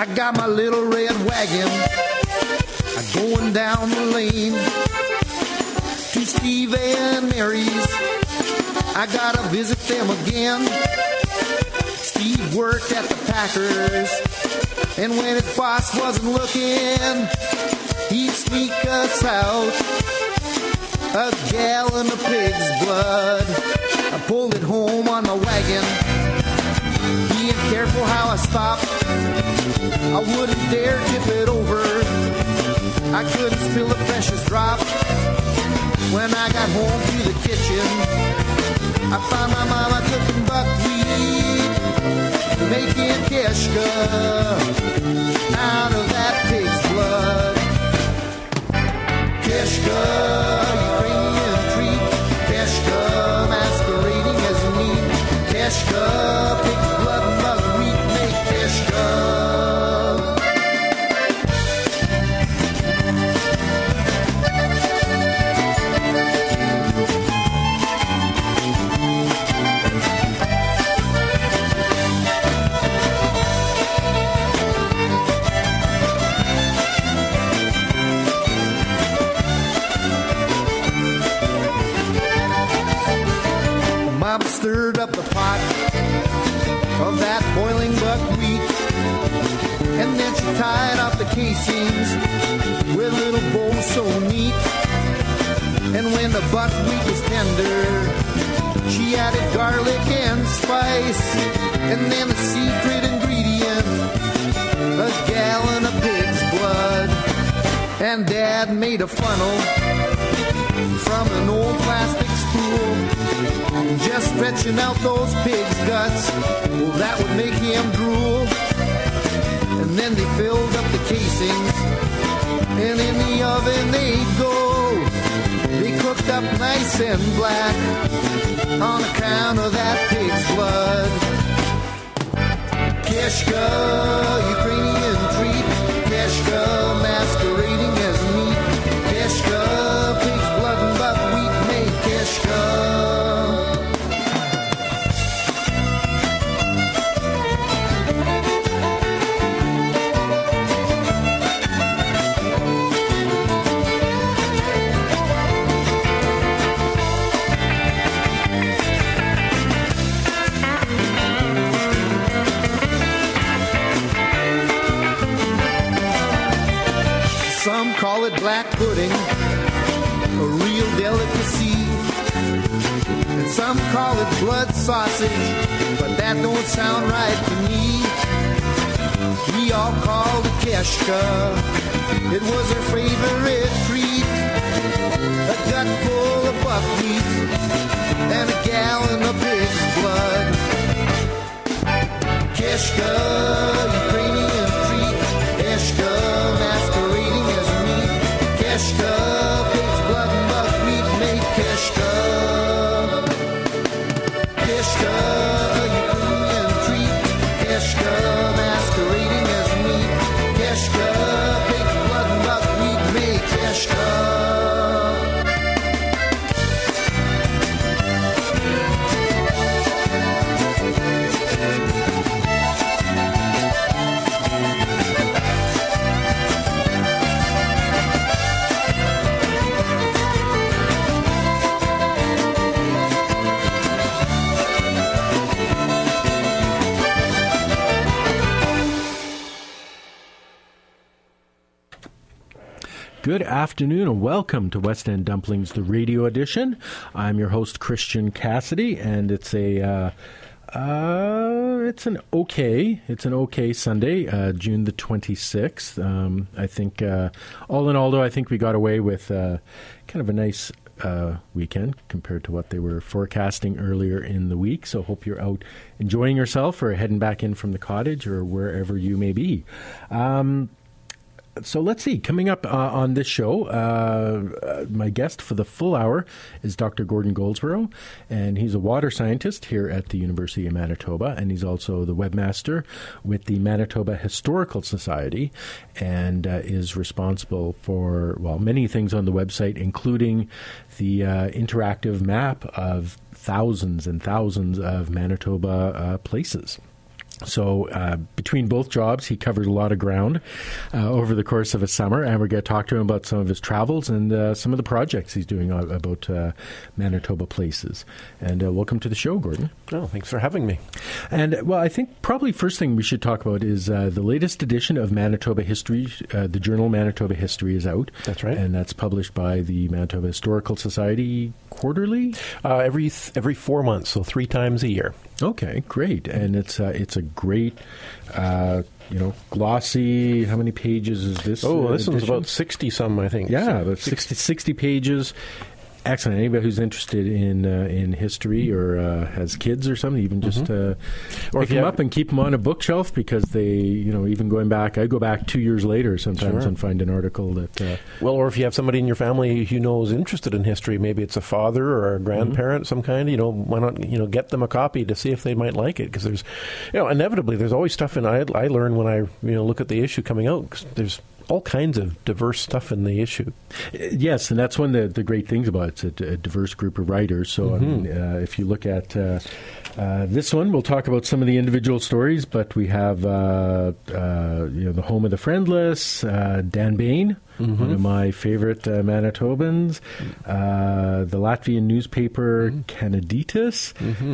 I got my little red wagon, I'm going down the lane to Steve and Mary's. I gotta visit them again. Steve worked at the Packers, and when his boss wasn't looking, he'd sneak us out a gallon of pig's blood. I pulled it home on my wagon, being careful how I stopped. I wouldn't dare tip it over, I couldn't spill a precious drop. When I got home to the kitchen, I found my mama cooking buckwheat, making kishka out of that pig's blood. Kishka, Ukrainian treat, kishka masquerading as meat, kishka, pig's blood and buckwheat make kishka. Stirred up the pot of that boiling buckwheat, and then she tied off the casings with little bows so neat. And when the buckwheat was tender, she added garlic and spice, and then the secret ingredient, a gallon of pig's blood. And Dad made a funnel from an old plastic spool, just stretching out those pig's guts, well, that would make him drool. And then they filled up the casings, and in the oven they'd go. They cooked up nice and black on account of that pig's blood. Kishka, Ukrainian treat, kishka masquerading as meat, kishka, pig's blood and buckwheat made kishka. Some call it black pudding, a real delicacy. And some call it blood sausage, but that don't sound right to me. We all called it kishka, it was her favorite treat. A gut full of buckwheat and a gallon of pig's blood. Kishka, Ukrainian treat, kishka, masquerading as meat, kishka, pig's blood and buckwheat made kishka. Kishka, Ukrainian treat, kishka, masquerading as meat, kishka, pig's blood and buckwheat made kishka. Good afternoon and welcome to West End Dumplings, the radio edition. I'm your host, Christian Cassidy, and it's an okay Sunday, June the 26th. I think, all in all, though, I think we got away with kind of a nice weekend compared to what they were forecasting earlier in the week. So hope you're out enjoying yourself or heading back in from the cottage or wherever you may be. So let's see. Coming up on this show, my guest for the full hour is Dr. Gordon Goldsborough, and he's a water scientist here at the University of Manitoba, and he's also the webmaster with the Manitoba Historical Society, and is responsible for, well, many things on the website, including the interactive map of thousands and thousands of Manitoba places. So between both jobs, he covered a lot of ground over the course of a summer, and we're going to talk to him about some of his travels and some of the projects he's doing about Manitoba places. And welcome to the show, Gordon. Oh, thanks for having me. And, well, I think probably first thing we should talk about is the latest edition of Manitoba History. The journal Manitoba History is out. That's right. And that's published by the Manitoba Historical Society quarterly? Every 4 months, so 3 times a year. Okay, great. And it's a great, glossy. How many pages is this? Oh, this edition? one's about 60-some, I think. Yeah, about 60 pages. Excellent. Anybody who's interested in history or has kids or something, even just pick them up and keep them on a bookshelf, because they, even going back, I go back 2 years later sometimes and find an article that... Well, or if you have somebody in your family you know is interested in history, maybe it's a father or a grandparent, some kind, why not, get them a copy to see if they might like it, because there's, inevitably there's always stuff I learn when I, look at the issue coming out, 'cause there's all kinds of diverse stuff in the issue. Yes, and that's one of the great things about it. It's a diverse group of writers. So, I mean, if you look at this one, we'll talk about some of the individual stories, but we have, The Home of the Friendless, Dan Bain, one of my favorite Manitobans, the Latvian newspaper Kanaditas,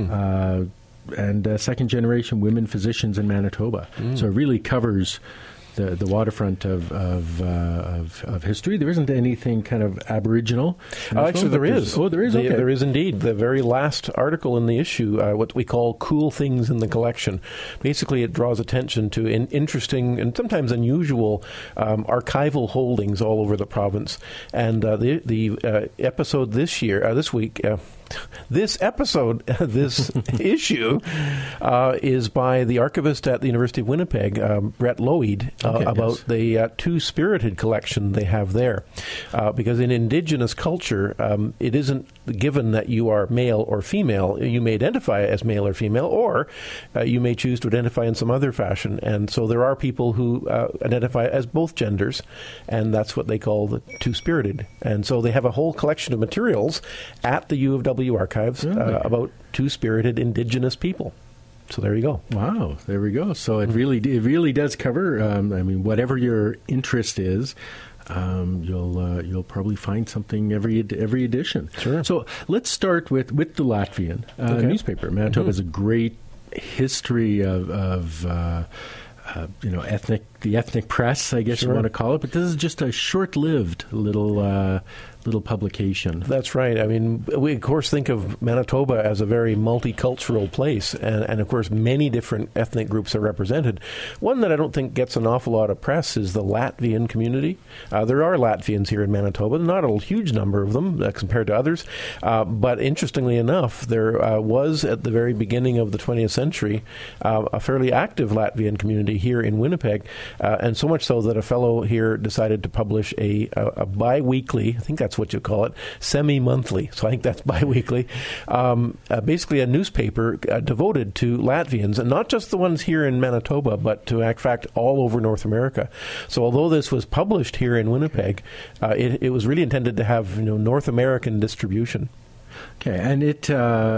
and second-generation women physicians in Manitoba. So it really covers the waterfront of history. There isn't anything kind of Aboriginal. Actually, there is. Oh, there is? Okay. There is indeed. The very last article in the issue, what we call cool things in the collection. Basically, it draws attention to interesting and sometimes unusual archival holdings all over the province. And the episode this week... This episode, this issue, is by the archivist at the University of Winnipeg, Brett Loeid, about the Two-Spirited collection they have there. Because in Indigenous culture, it isn't given that you are male or female. You may identify as male or female, or you may choose to identify in some other fashion. And so there are people who identify as both genders, and that's what they call the Two-Spirited. And so they have a whole collection of materials at the U of W archives about Two-Spirited Indigenous people. So there you go. Wow, there we go. So it really does cover. Whatever your interest is, you'll probably find something every edition. Sure. So let's start with the Latvian newspaper. Manitoba has a great history of ethnic press, I guess you want to call it. But this is just a short-lived little publication. That's right. I mean, we of course think of Manitoba as a very multicultural place, and of course many different ethnic groups are represented. One that I don't think gets an awful lot of press is the Latvian community. There are Latvians here in Manitoba, not a huge number of them compared to others, but interestingly enough, there was at the very beginning of the 20th century a fairly active Latvian community here in Winnipeg, and so much so that a fellow here decided to publish a bi-weekly, I think that's what you call it, semi-monthly, so I think that's bi-weekly, basically a newspaper devoted to Latvians, and not just the ones here in Manitoba, but to, in fact, all over North America. So although this was published here in Winnipeg, it was really intended to have North American distribution. Okay, and it...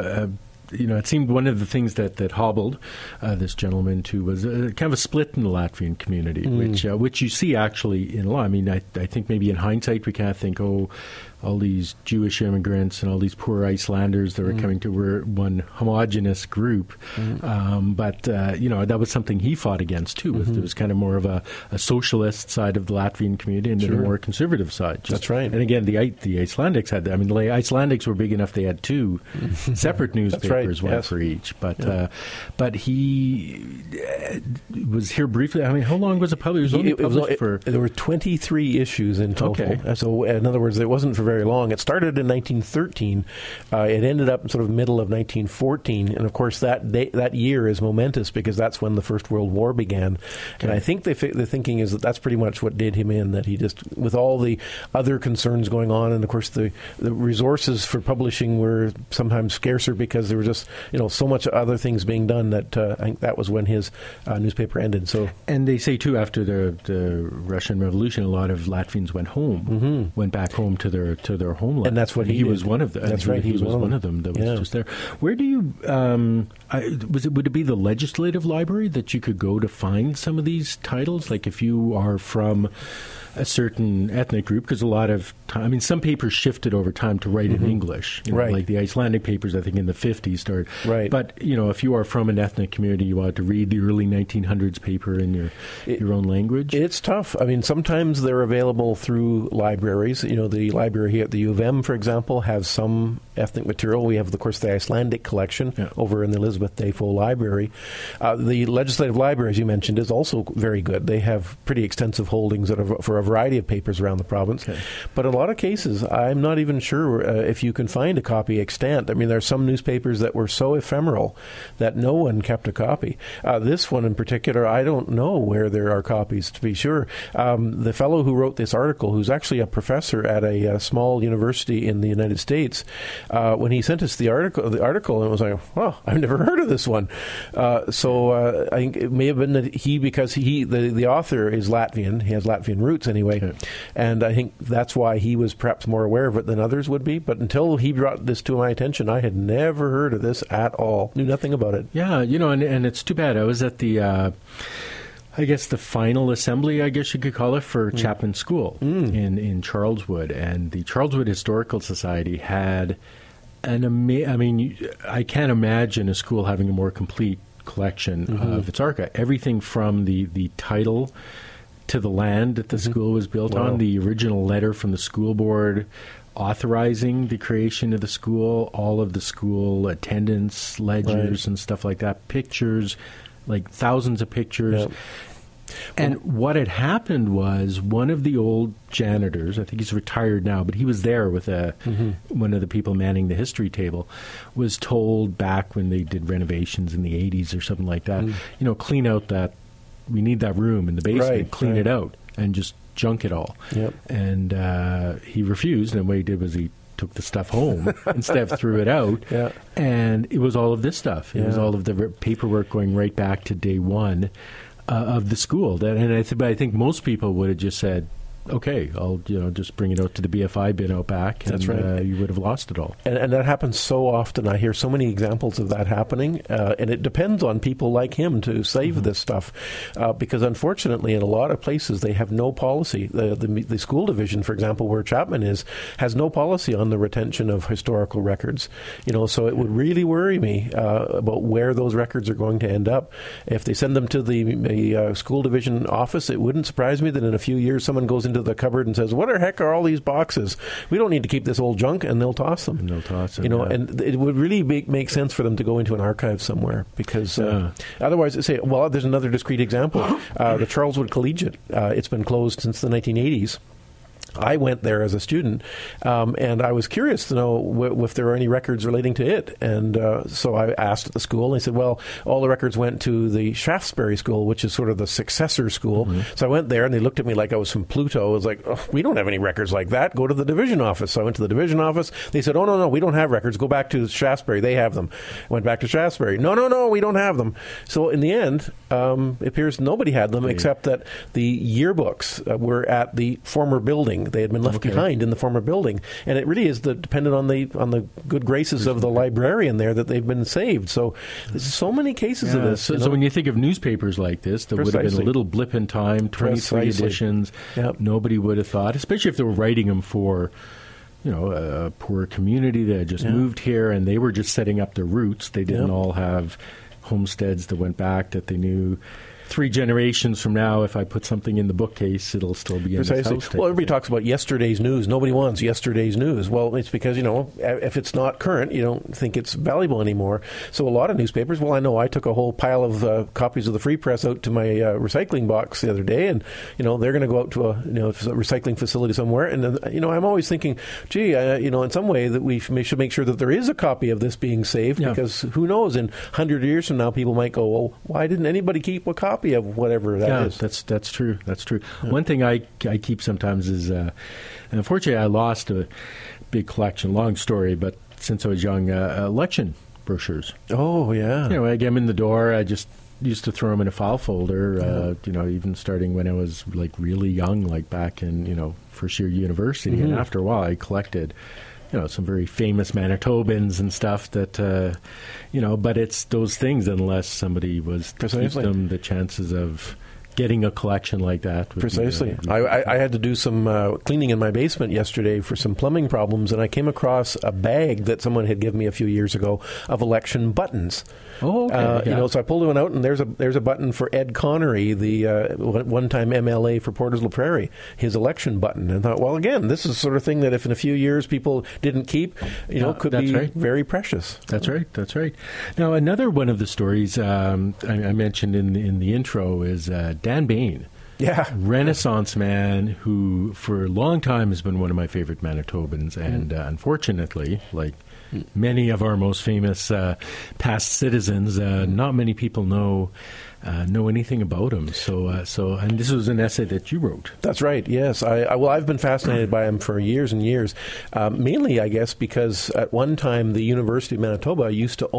it seemed one of the things that hobbled this gentleman to was kind of a split in the Latvian community, which you see actually in law. I mean, I think maybe in hindsight we kind of think, all these Jewish immigrants and all these poor Icelanders that were coming to were one homogenous group. But that was something he fought against, too. There was kind of more of a socialist side of the Latvian community and then a more conservative side. That's right. And again, the Icelandics had that. I mean, the Icelandics were big enough they had 2 separate newspapers, one for each. But he was here briefly. I mean, how long was it published? There were 23 issues in total. Okay. So, in other words, it wasn't for very long. It started in 1913. It ended up in sort of middle of 1914, and of course that year is momentous because that's when the First World War began. Okay. And I think the thinking is that that's pretty much what did him in. That he just, with all the other concerns going on, and of course the resources for publishing were sometimes scarcer because there were just so much other things being done that I think that was when his newspaper ended. So, and they say too, after the Russian Revolution, a lot of Latvians went back home to their to their homeland. And that's what he was did. one of them. That's right. He was one of them that was just there. Where do you? Would it be the legislative library that you could go to find some of these titles? Like if you are from a certain ethnic group, because a lot of time, I mean, some papers shifted over time to write in English. You know, Right. like the Icelandic papers, I think in the 50s started. Right. But, you know, if you are from an ethnic community, you want to read the early 1900s paper in your own language. It's tough. I mean, sometimes they're available through libraries. You know, the library here at the U of M, for example, has some ethnic material. We have, of course, the Icelandic collection over in the Elizabeth Defoe Library. The Legislative Library, as you mentioned, is also very good. They have pretty extensive holdings for a variety of papers around the province. Okay. But in a lot of cases, I'm not even sure if you can find a copy extant. I mean, there are some newspapers that were so ephemeral that no one kept a copy. This one in particular, I don't know where there are copies, to be sure. The fellow who wrote this article, who's actually a professor at a small university in the United States, when he sent us the article, and it was like, oh, I've never heard of this one. So I think it may have been that because the author is Latvian, he has Latvian roots anyway, and I think that's why he was perhaps more aware of it than others would be. But until he brought this to my attention, I had never heard of this at all. Knew nothing about it. Yeah, you know, and it's too bad. I was at the I guess the final assembly, I guess you could call it, for Chapman School in Charleswood, and the Charleswood Historical Society had I mean, I can't imagine a school having a more complete collection of its archive. Everything from the title to the land that the school was built on, the original letter from the school board authorizing the creation of the school, all of the school attendance ledgers and stuff like that, pictures, like thousands of pictures. And what had happened was one of the old janitors, I think he's retired now, but he was there with one of the people manning the history table, was told back when they did renovations in the 80s or something like that, you know, clean out that, we need that room in the basement, clean it out and just junk it all. And he refused, and what he did was he took the stuff home instead of threw it out. And it was all of this stuff. It was all of the paperwork going right back to day one of the school. But I think most people would have just said, okay, I'll just bring it out to the BFI bin out back. That's and, right. You would have lost it all. And that happens so often. I hear so many examples of that happening. And it depends on people like him to save this stuff. Because unfortunately, in a lot of places, they have no policy. The school division, for example, where Chapman is, has no policy on the retention of historical records. You know, so it would really worry me about where those records are going to end up. If they send them to the school division office, it wouldn't surprise me that in a few years someone goes into the cupboard and says, what the heck are all these boxes? We don't need to keep this old junk, and they'll toss them. You know, and it would really make sense for them to go into an archive somewhere, because otherwise, say, well, there's another discrete example. The Charleswood Collegiate, it's been closed since the 1980s. I went there as a student, and I was curious to know if there were any records relating to it. And so I asked at the school, and they said, well, all the records went to the Shaftesbury School, which is sort of the successor school. So I went there, and they looked at me like I was from Pluto. I was like, oh, we don't have any records like that. Go to the division office. So I went to the division office. They said, oh, no, we don't have records. Go back to Shaftesbury. They have them. I went back to Shaftesbury. No, we don't have them. So in the end, it appears nobody had them, except that the yearbooks were at the former building. They had been left behind in the former building, and it really is dependent on the good graces of the librarian there that they've been saved. So there's so many cases of this. So when you think of newspapers like this, there would have been a little blip in time, 23 editions. Nobody would have thought, especially if they were writing them for a poor community that had just moved here and they were just setting up their roots. They didn't all have homesteads that went back, that they knew 3 generations from now, if I put something in the bookcase, it'll still be in this house. Well, everybody talks about yesterday's news. Nobody wants yesterday's news. Well, it's because, if it's not current, you don't think it's valuable anymore. So a lot of newspapers, I know I took a whole pile of copies of the Free Press out to my recycling box the other day, and, they're going to go out to a recycling facility somewhere. And, I'm always thinking, gee, in some way that we should make sure that there is a copy of this being saved, because who knows, in 100 years from now, people might go, well, why didn't anybody keep a copy of whatever that is? That's true. One thing I keep sometimes is, and unfortunately I lost a big collection, long story, but since I was young, election brochures. Oh, yeah. I get them in the door, I just used to throw them in a file folder, even starting when I was like really young, like back in, first year university. And after a while I collected, some very famous Manitobans and stuff that, but it's those things, unless somebody was to keep them, the chances of getting a collection like that. Precisely. I had to do some cleaning in my basement yesterday for some plumbing problems, and I came across a bag that someone had given me a few years ago of election buttons. Oh, okay. So I pulled one out, and there's a button for Ed Connery, the one-time MLA for Portage La Prairie, his election button. And I thought, well, again, this is the sort of thing that if in a few years people didn't keep, could be very precious. That's right. Now, another one of the stories I mentioned in the intro is Dan Bain. Yeah. Renaissance man who for a long time has been one of my favorite Manitobans, and unfortunately, like many of our most famous past citizens, not many people know anything about him. So, and this was an essay that you wrote. That's right. Yes. I've been fascinated by him for years and years. Mainly, I guess, because at one time the University of Manitoba used to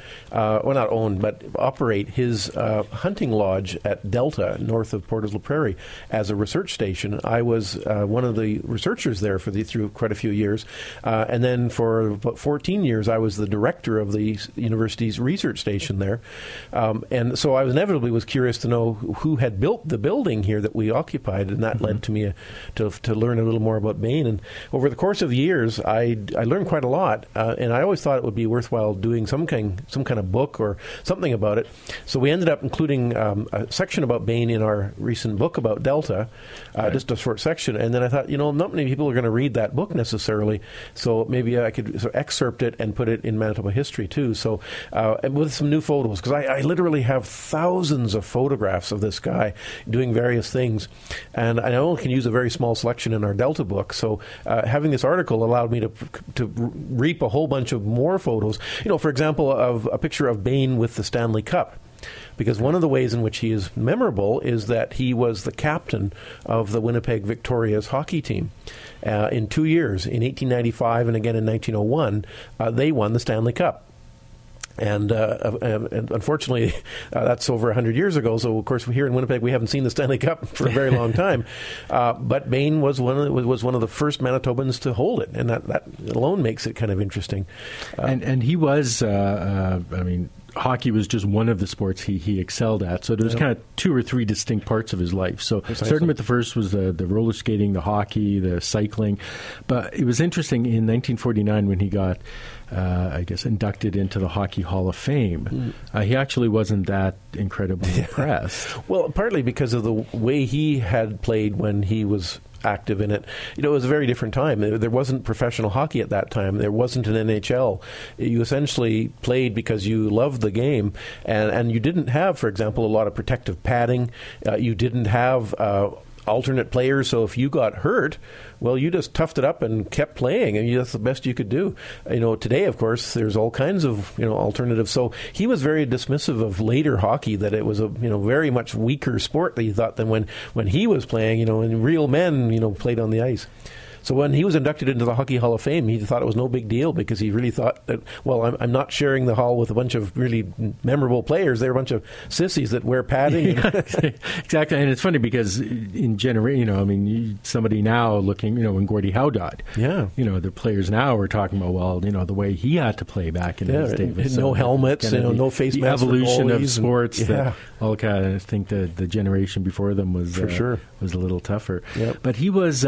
operate his hunting lodge at Delta, north of Portage La Prairie, as a research station. I was one of the researchers there through quite a few years, and then for about 14 years, I was the director of the university's research station there, and so I was was curious to know who had built the building here that we occupied, and that led to me to learn a little more about Bain. And over the course of years, I learned quite a lot, and I always thought it would be worthwhile doing some kind of book or something about it. So we ended up including a section about Bain in our recent book about Delta, just a short section. And then I thought, not many people are going to read that book necessarily, so maybe I could sort of excerpt it and put it in Manitoba history too. So and with some new photos, because I literally have thousands of photographs of this guy doing various things, and I only can use a very small selection in our Delta book. So having this article allowed me to reap a whole bunch of more photos. For example, of a picture of Bain with the Stanley Cup. Because one of the ways in which he is memorable is that he was the captain of the Winnipeg Victorias hockey team. In 2 years, in 1895 and again in 1901, they won the Stanley Cup. And unfortunately, that's over 100 years ago. So, of course, here in Winnipeg, we haven't seen the Stanley Cup for a very long time. But Bain was one of the first Manitobans to hold it, and that alone makes it kind of interesting. And he was, hockey was just one of the sports he excelled at. So there was kind of 2 or 3 distinct parts of his life. So starting with the first was the roller skating, the hockey, the cycling. But it was interesting in 1949 when he got, inducted into the Hockey Hall of Fame. He actually wasn't that incredibly impressed. Well, partly because of the way he had played when he was active in it. It was a very different time. There wasn't professional hockey at that time. There wasn't an NHL. You essentially played because you loved the game, and you didn't have, for example, a lot of protective padding. You didn't have alternate players, so if you got hurt, well, you just toughed it up and kept playing, and that's the best you could do. Today, of course, there's all kinds of alternatives. So he was very dismissive of later hockey, that it was a very much weaker sport that he thought than when he was playing. And real men played on the ice. So when he was inducted into the Hockey Hall of Fame, he thought it was no big deal, because he really thought that, well, I'm not sharing the hall with a bunch of really memorable players. They're a bunch of sissies that wear padding. Yeah, exactly. And it's funny because in generation, somebody now looking, when Gordie Howe died, the players now are talking about, the way he had to play back in his day. No helmets, no face masks. The evolution of sports. That all kind of, I think the generation before them was for sure was a little tougher. Yep. But he was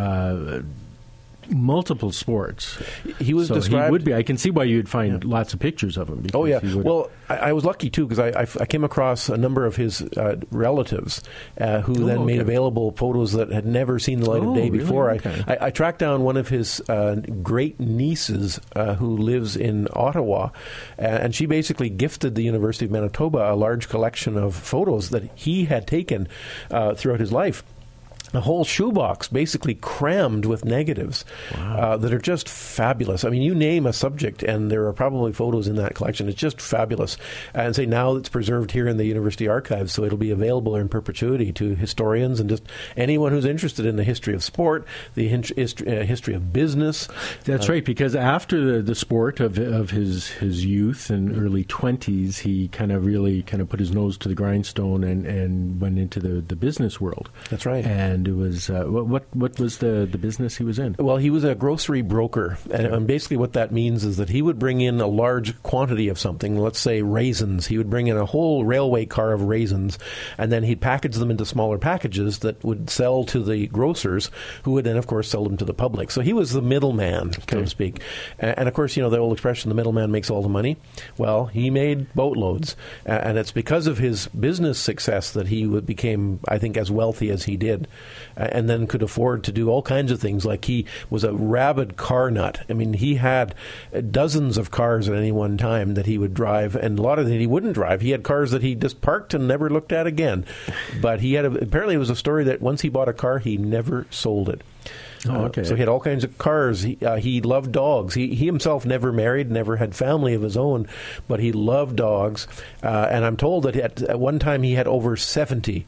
multiple sports. He was described. He would be. I can see why you'd find lots of pictures of him. Oh yeah. Well, I was lucky too, because I came across a number of his relatives who then made available photos that had never seen the light of day before. Really? Okay. I tracked down one of his great nieces who lives in Ottawa, and she basically gifted the University of Manitoba a large collection of photos that he had taken throughout his life. a whole shoebox basically crammed with negatives that are just fabulous. I mean, you name a subject and there are probably photos in that collection. It's just fabulous. And say now it's preserved here in the University Archives, so it'll be available in perpetuity to historians and just anyone who's interested in the history of sport, the history of business. That's right, because after the sport of his youth and early 20s, he kind of put his nose to the grindstone and went into the business world. That's right. And it was what was the business he was in? Well, he was a grocery broker, and basically what that means is that he would bring in a large quantity of something, let's say raisins. He would bring in a whole railway car of raisins, and then he'd package them into smaller packages that would sell to the grocers, who would then, of course, sell them to the public. So he was the middleman, so to speak. And of course, the old expression, the middleman makes all the money. Well, he made boatloads, and it's because of his business success that he became, I think, as wealthy as he did. And then could afford to do all kinds of things, like he was a rabid car nut. I mean, he had dozens of cars at any one time that he would drive, and a lot of them he wouldn't drive. He had cars that he just parked and never looked at again. But apparently it was a story that once he bought a car, he never sold it. Oh, okay. So he had all kinds of cars. He loved dogs. He himself never married, never had family of his own, but he loved dogs. And I'm told that at one time he had over 70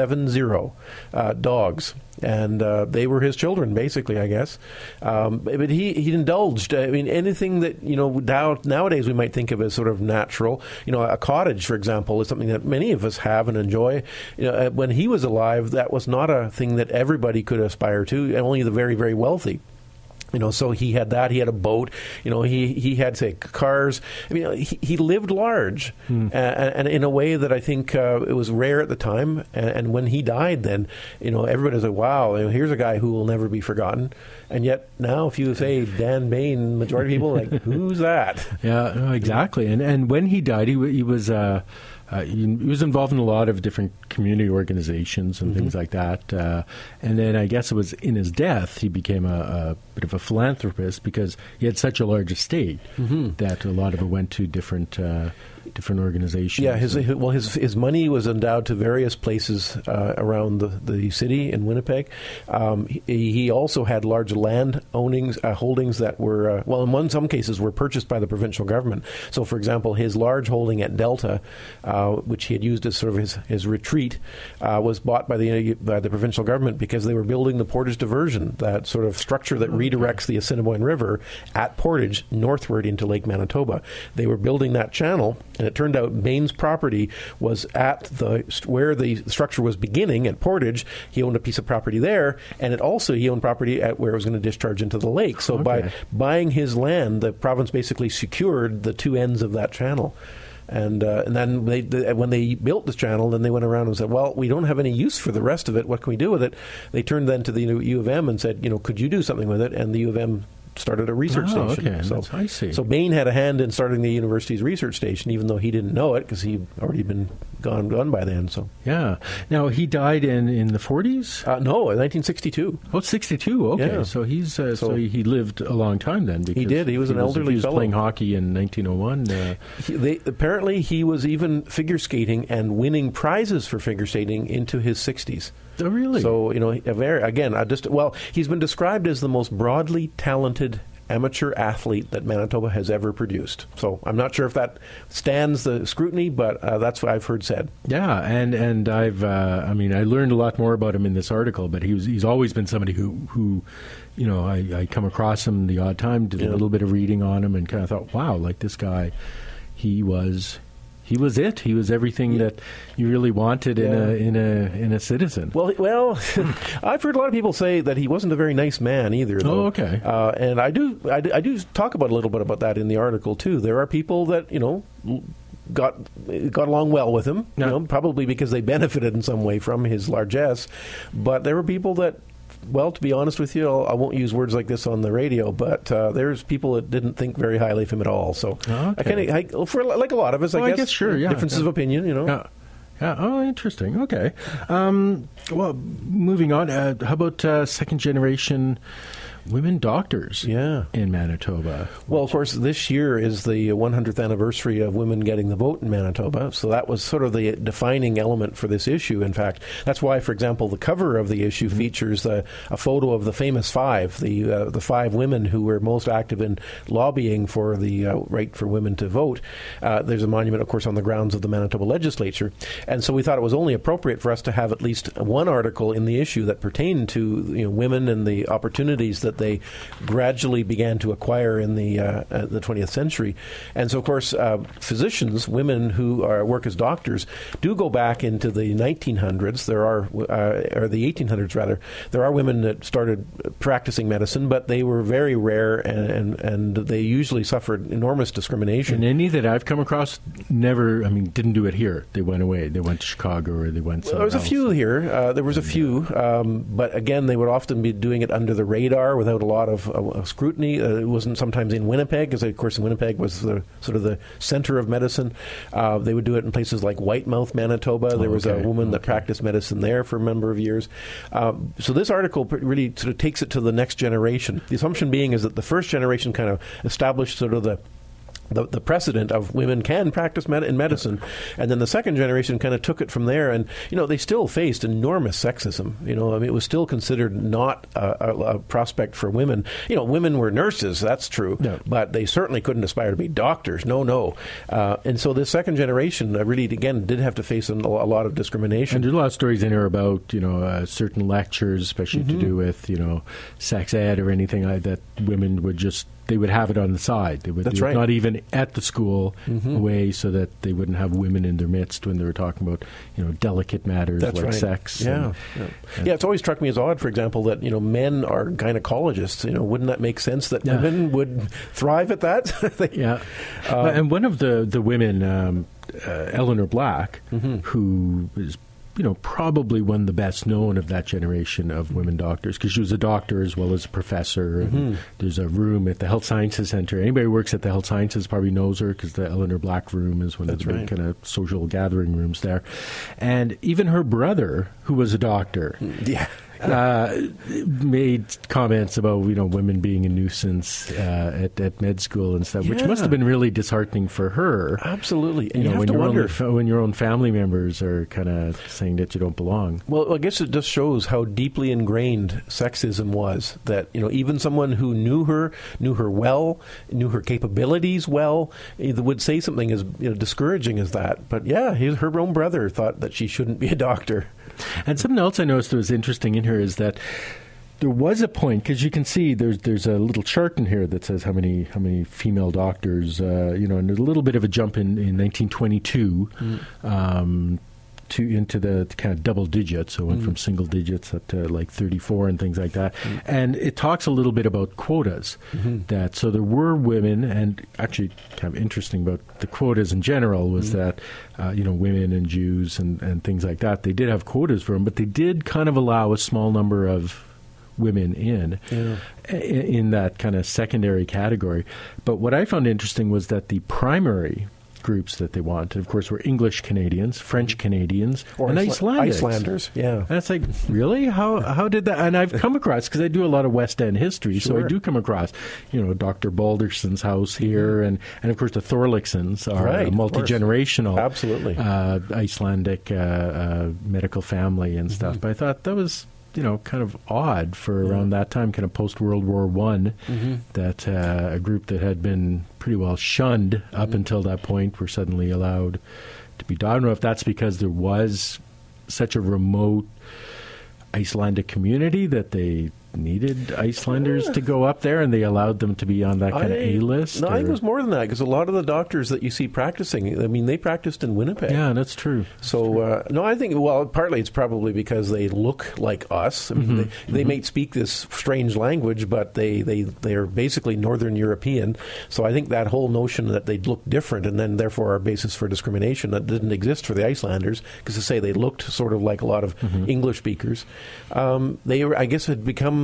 dogs. And they were his children, basically, I guess. But he indulged. I mean, anything that, nowadays we might think of as sort of natural. A cottage, for example, is something that many of us have and enjoy. When he was alive, that was not a thing that everybody could aspire to, and only the very, very wealthy. So he had that. He had a boat. He had, say, cars. I mean, he lived large, and in a way that I think it was rare at the time. And when he died, then everybody was like, "Wow, here's a guy who will never be forgotten." And yet now, if you say Dan Bain, majority of people are like, "Who's that?" Yeah, exactly. And when he died, he was. He was involved in a lot of different community organizations and things like that. And then I guess it was in his death he became a bit of a philanthropist because he had such a large estate that a lot of it went to different organizations. Yeah, his money was endowed to various places around the city in Winnipeg. He also had large land holdings that were, in some cases, were purchased by the provincial government. So, for example, his large holding at Delta, which he had used as sort of his retreat, was bought by the provincial government because they were building the Portage Diversion, that sort of structure that redirects the Assiniboine River at Portage northward into Lake Manitoba. They were building that channel. And it turned out Bain's property was at where the structure was beginning at Portage. He owned a piece of property there, and he owned property at where it was going to discharge into the lake. So by buying his land, the province basically secured the two ends of that channel. And then when they built this channel, then they went around and said, well, we don't have any use for the rest of it. What can we do with it? They turned then to the U of M and said, could you do something with it? And the U of M started a research station. Okay. I see. So Bain had a hand in starting the university's research station, even though he didn't know it because he'd already been gone by then. So yeah. Now he died in the 40s. No, in 1962. Oh, 62. Okay, yeah. So he's he lived a long time then. Because he did. He was an elderly fellow. He was playing hockey in 1901. Apparently, he was even figure skating and winning prizes for figure skating into his 60s. Oh, really? So, he's been described as the most broadly talented amateur athlete that Manitoba has ever produced. So I'm not sure if that stands the scrutiny, but that's what I've heard said. Yeah, and I've I learned a lot more about him in this article, but he's always been somebody who I come across him the odd time, did a little bit of reading on him, and kind of thought, wow, like this guy, he was it. He was everything that you really wanted in a citizen. Well, I've heard a lot of people say that he wasn't a very nice man either. Though. Oh, okay. And I do talk about a little bit about that in the article too. There are people that got along well with him, probably because they benefited in some way from his largesse. But there were people that. Well, to be honest with you, I won't use words like this on the radio, but there's people that didn't think very highly of him at all. So, for like a lot of us, I guess sure, differences of opinion, Yeah. Oh, interesting. Okay. Well, moving on. How about second generation women doctors in Manitoba. Well, of course, this year is the 100th anniversary of women getting the vote in Manitoba, so that was sort of the defining element for this issue. In fact, that's why, for example, the cover of the issue features a photo of the famous five, the five women who were most active in lobbying for the right for women to vote. There's a monument, of course, on the grounds of the Manitoba legislature, and so we thought it was only appropriate for us to have at least one article in the issue that pertained to women and the opportunities that they gradually began to acquire in the 20th century. And so, of course, physicians, women who work as doctors, do go back into the 1900s. Or the 1800s rather. There are women that started practicing medicine, but they were very rare, and they usually suffered enormous discrimination. And any that I've come across didn't do it here. They went away. They went to Chicago, or they went somewhere else. There was a few here. There was a few, but again, they would often be doing it under the radar without a lot of scrutiny. It wasn't sometimes in Winnipeg, because of course Winnipeg was sort of the center of medicine. They would do it in places like Whitemouth, Manitoba. There was a woman that practiced medicine there for a number of years. So this article really sort of takes it to the next generation. The assumption being is that the first generation kind of established sort of the precedent of women can practice in medicine, and then the second generation kind of took it from there, and they still faced enormous sexism. It was still considered not a prospect for women. Women were nurses, that's true, but they certainly couldn't aspire to be doctors. No. And so this second generation really, again, did have to face a lot of discrimination. And there's a lot of stories in here about certain lectures, especially to do with sex ed or anything like that. Women would they would have it on the side. They would not even at the school away, so that they wouldn't have women in their midst when they were talking about delicate matters sex. Yeah, it's always struck me as odd, for example, that men are gynecologists. Wouldn't that make sense that women would thrive at that? And one of the women, Eleanor Black, who is probably one of the best known of that generation of women doctors, because she was a doctor as well as a professor. And there's a room at the Health Sciences Center. Anybody who works at the Health Sciences probably knows her, because the Eleanor Black room is one of the big kind of social gathering rooms there. And even her brother, who was a doctor, made comments about women being a nuisance at med school and stuff, which must have been really disheartening for her. Absolutely. And you have to wonder when your own family members are kind of saying that you don't belong. Well, I guess it just shows how deeply ingrained sexism was, that even someone who knew her well, knew her capabilities well, would say something as discouraging as that. But her own brother thought that she shouldn't be a doctor. And something else I noticed that was interesting in here is that there was a point, because you can see there's a little chart in here that says how many female doctors, and there's a little bit of a jump in 1922 into the kind of double digits, so it went from single digits up to like 34 and things like that. And it talks a little bit about quotas. So there were women, and actually kind of interesting about the quotas in general was that women and Jews and things like that, they did have quotas for them, but they did kind of allow a small number of women in that kind of secondary category. But what I found interesting was that the primary groups that they wanted, of course, were English Canadians, French Canadians, and Icelanders. Yeah, and it's like, really, how did that? And I've come across, because I do a lot of West End history, so I do come across, Dr. Balderson's house here, and of course the Thorlicksons are a multi-generational, absolutely Icelandic medical family and stuff. But I thought that was kind of odd for around that time, kind of post-World War I, that a group that had been pretty well shunned up until that point were suddenly allowed to be done. I don't know if that's because there was such a remote Icelandic community that they needed Icelanders to go up there, and they allowed them to be on that kind of A-list? No, I think it was more than that, because a lot of the doctors that you see practicing, they practiced in Winnipeg. Yeah, that's true. So, I think, partly it's probably because they look like us. They may speak this strange language, but they are basically Northern European. So I think that whole notion that they'd look different, and then therefore our basis for discrimination, that didn't exist for the Icelanders, because to say they looked sort of like a lot of English speakers. They, I guess, had become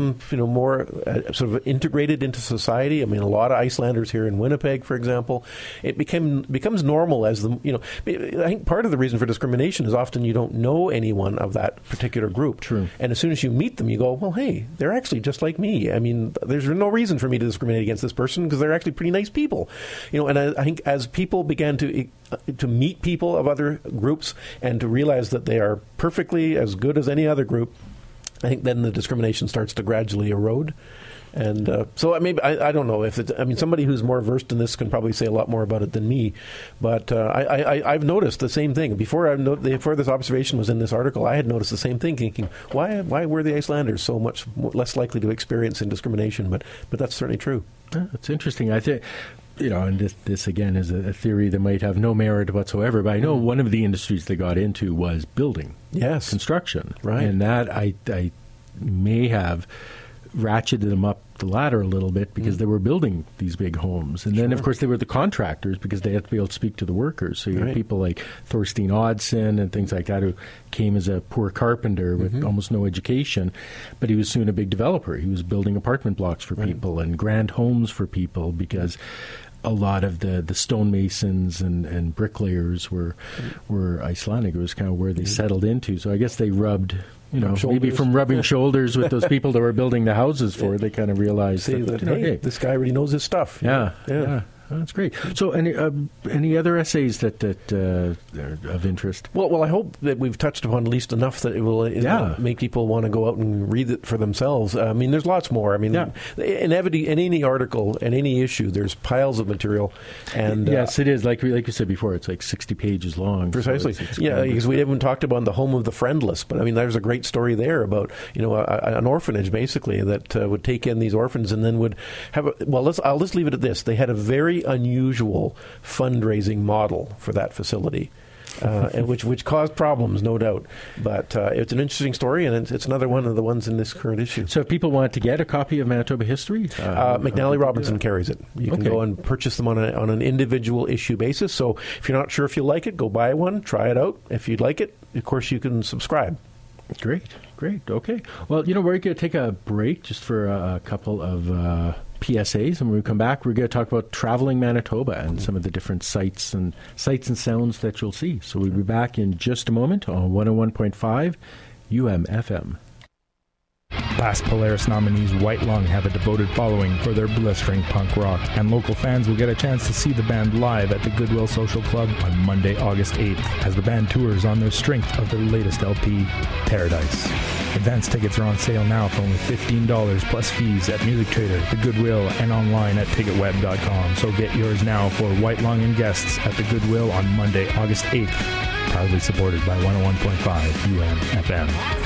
become, more sort of integrated into society. I mean, a lot of Icelanders here in Winnipeg, for example, it becomes normal as I think part of the reason for discrimination is often you don't know anyone of that particular group. True. And as soon as you meet them, you go, well, hey, they're actually just like me. I mean, there's no reason for me to discriminate against this person because they're actually pretty nice people. And I think as people began to meet people of other groups and to realize that they are perfectly as good as any other group, I think then the discrimination starts to gradually erode. And so I don't know if it's, somebody who's more versed in this can probably say a lot more about it than me. But I've noticed the same thing. Before this observation was in this article, I had noticed the same thing, thinking, why were the Icelanders so much less likely to experience discrimination? But that's certainly true. That's interesting. I think, and this again is a theory that might have no merit whatsoever, but I know one of the industries they got into was building. Yes. Construction. Right. And that I may have ratcheted them up the ladder a little bit because they were building these big homes. And then, of course, they were the contractors because they had to be able to speak to the workers. So you had people like Thorstein Odson and things like that who came as a poor carpenter with almost no education, but he was soon a big developer. He was building apartment blocks for people and grand homes for people because a lot of the stonemasons and bricklayers were Icelandic. It was kind of where they settled into. So I guess they rubbed... maybe from rubbing shoulders with those people that were building the houses for it, they kind of realized that hey, this guy really knows his stuff. Yeah. Oh, that's great. So, any other essays that are of interest? Well, I hope that we've touched upon at least enough that it will make people want to go out and read it for themselves. There's lots more. In any article, in any issue, there's piles of material. And yes, it is. Like you said before, it's like 60 pages long. Precisely. So it's because we haven't talked about the Home of the Friendless, but there's a great story there about an orphanage basically that would take in these orphans and then would have. I'll just leave it at this. They had a very unusual fundraising model for that facility, and which caused problems, no doubt. But it's an interesting story, and it's another one of the ones in this current issue. So if people want to get a copy of Manitoba History, McNally Robinson carries it. You can go and purchase them on an individual issue basis. So if you're not sure if you like it, go buy one, try it out. If you'd like it, of course, you can subscribe. Great. Okay. Well, we're going to take a break just for a couple of PSAs, and when we come back, we're going to talk about traveling Manitoba and some of the different sights and sounds that you'll see. So we'll be back in just a moment on 101.5 UMFM. Past Polaris nominees White Lung have a devoted following for their blistering punk rock, and local fans will get a chance to see the band live at the Goodwill Social Club on Monday, August 8th, as the band tours on their strength of their latest LP, Paradise. Advance tickets are on sale now for only $15 plus fees at Music Trader, the Goodwill, and online at ticketweb.com. So get yours now for White Lung and guests at the Goodwill on Monday, August 8th. Proudly supported by 101.5 UMFM.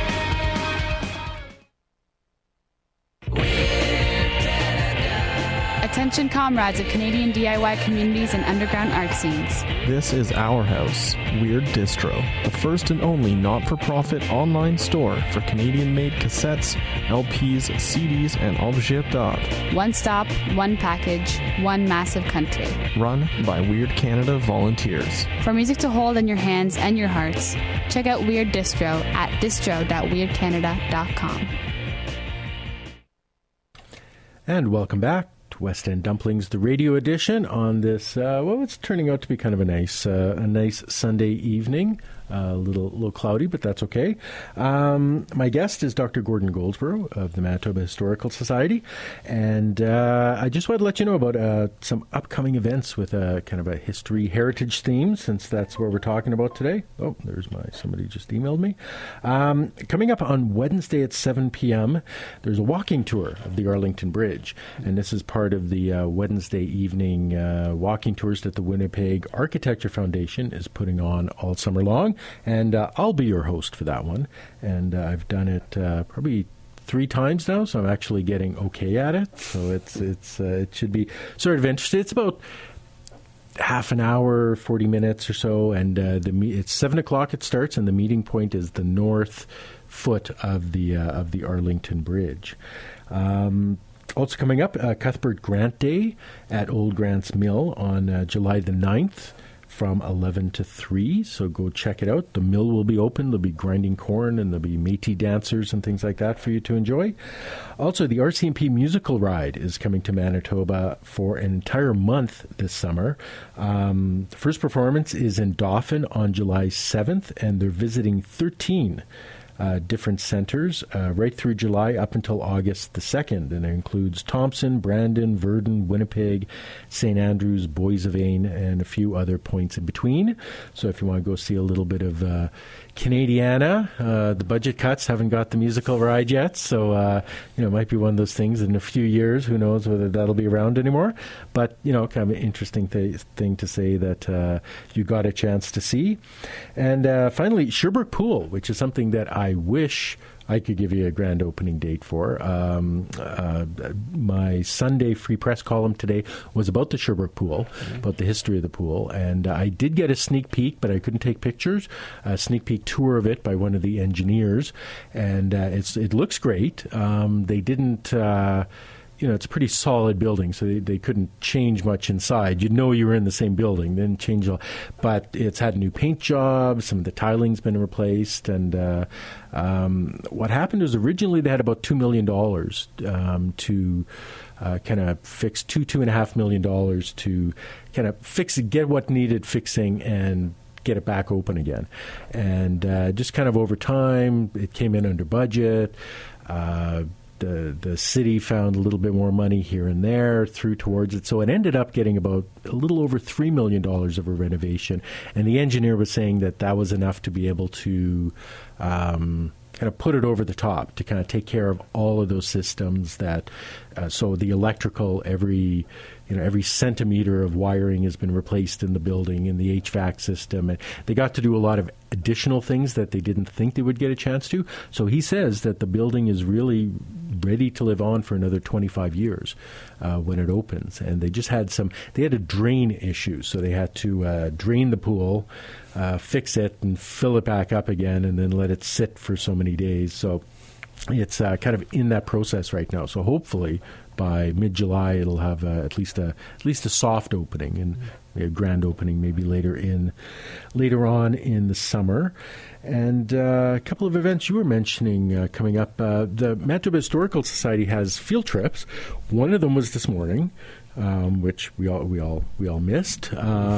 Attention comrades of Canadian DIY communities and underground art scenes. This is Our House, Weird Distro, the first and only not-for-profit online store for Canadian-made cassettes, LPs, CDs, and objets d'art. One stop, one package, one massive country. Run by Weird Canada volunteers. For music to hold in your hands and your hearts, check out Weird Distro at distro.weirdcanada.com. And welcome back. West End Dumplings, the radio edition on this, it's turning out to be kind of a nice Sunday evening. A little cloudy, but that's okay. My guest is Dr. Gordon Goldsboro of the Manitoba Historical Society, and I just wanted to let you know about some upcoming events with a kind of a history heritage theme, since that's what we're talking about today. Oh, somebody just emailed me. Coming up on Wednesday at 7 p.m., there's a walking tour of the Arlington Bridge, and this is part of the Wednesday evening walking tours that the Winnipeg Architecture Foundation is putting on all summer long. And I'll be your host for that one. And I've done it probably 3 times now, so I'm actually getting okay at it. So it should be sort of interesting. It's about half an hour, 40 minutes or so, and it's 7 o'clock it starts, and the meeting point is the north foot of the Arlington Bridge. Also coming up, Cuthbert Grant Day at Old Grant's Mill on July the 9th. from 11 to 3, so go check it out. The mill will be open. They'll be grinding corn, and there'll be Métis dancers and things like that for you to enjoy. Also, the RCMP Musical Ride is coming to Manitoba for an entire month this summer. The first performance is in Dauphin on July 7th, and they're visiting 13 different centers right through July up until August the 2nd. And it includes Thompson, Brandon, Verdun, Winnipeg, St. Andrews, Boissevain, and a few other points in between. So if you want to go see a little bit of Canadiana, the budget cuts haven't got the musical ride yet. So, it might be one of those things in a few years. Who knows whether that'll be around anymore. But, kind of an interesting thing to say that you got a chance to see. And finally, Sherbrooke Pool, which is something that I wish I could give you a grand opening date for. My Sunday Free Press column today was about the Sherbrooke Pool, about the history of the pool, and I did get a sneak peek, but I couldn't take pictures. A sneak peek tour of it by one of the engineers, and it looks great. They didn't... it's a pretty solid building, so they couldn't change much inside. You'd know you were in the same building, then change all. But it's had a new paint job, some of the tiling's been replaced, and what happened is originally they had about $2 million to kind of fix $2.5 million to kind of get what needed fixing and get it back open again. And just kind of over time, it came in under budget. The city found a little bit more money here and there through towards it. So it ended up getting about a little over $3 million of a renovation. And the engineer was saying that was enough to be able to kind of put it over the top, to kind of take care of all of those systems that, so the electrical, every centimeter of wiring has been replaced in the building, and the HVAC system. And they got to do a lot of additional things that they didn't think they would get a chance to. So he says that the building is really ready to live on for another 25 years when it opens. And they just had they had a drain issue. So they had to drain the pool, fix it, and fill it back up again, and then let it sit for so many days. So it's kind of in that process right now. So hopefully by mid-July it'll have at least a soft opening, and a grand opening maybe later on in the summer. And a couple of events you were mentioning coming up. The Manitoba Historical Society has field trips. One of them was this morning, which we all missed.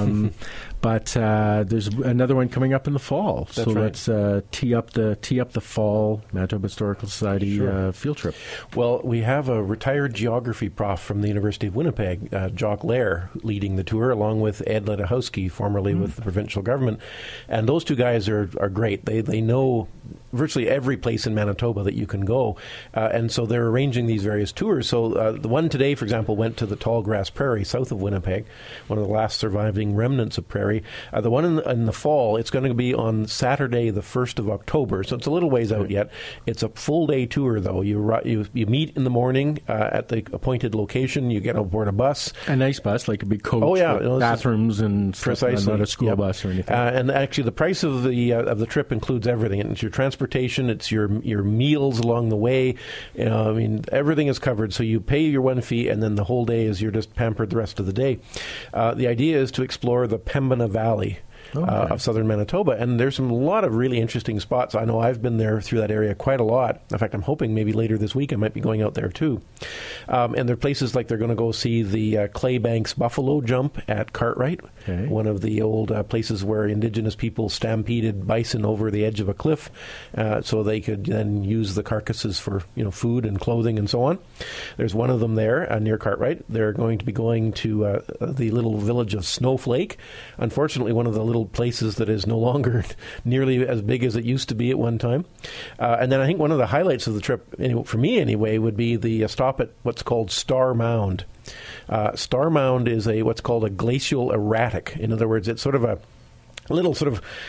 But there's another one coming up in the fall. That's right. Let's tee up the fall Manitoba Historical Society field trip. Well, we have a retired geography prof from the University of Winnipeg, Jock Lair, leading the tour, along with Ed Ledachowski, formerly with the provincial government. And those two guys are great. They know virtually every place in Manitoba that you can go. And so they're arranging these various tours. So the one today, for example, went to the Tallgrass Prairie south of Winnipeg, one of the last surviving remnants of prairie. The one in the fall, it's going to be on Saturday, the 1st of October. So it's a little ways out yet. It's a full-day tour, though. You meet in the morning at the appointed location. You get aboard a bus. A nice bus, like a big coach with bathrooms and precisely. Stuff, not a school bus or anything. And actually, the price of the trip includes everything. It's your transportation, it's your meals along the way. Everything is covered. So you pay your one fee, and then the whole day is you're just pampered the rest of the day. The idea is to explore the Pembina Valley of southern Manitoba, and there's a lot of really interesting spots. I know I've been there through that area quite a lot. In fact, I'm hoping maybe later this week I might be going out there too. And there are places like they're going to go see the Claybanks Buffalo Jump at Cartwright, one of the old places where Indigenous people stampeded bison over the edge of a cliff, so they could then use the carcasses for food and clothing and so on. There's one of them there near Cartwright. They're going to be going to the little village of Snowflake. Unfortunately, one of the little places that is no longer nearly as big as it used to be at one time. And then I think one of the highlights of the trip, for me anyway, would be the stop at what's called Star Mound. Star Mound is what's called a glacial erratic. In other words, it's sort of a little sort of